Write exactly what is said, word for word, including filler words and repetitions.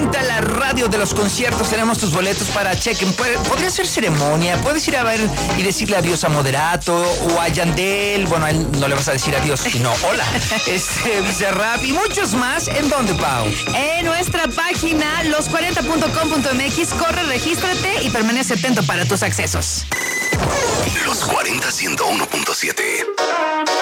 cuarenta, la radio de los conciertos. Tenemos tus boletos para chequen. Podría ser ceremonia. Puedes ir a ver y decirle adiós a Moderato o a Yandel. Bueno, a él no le vas a decir adiós, sino hola. Este, Bizarrap y muchos más. ¿En dónde, Pau? En nuestra página los cuarenta punto com punto m x. Corre, regístrate y permanece atento para tus accesos. Los cuarenta ciento uno punto siete.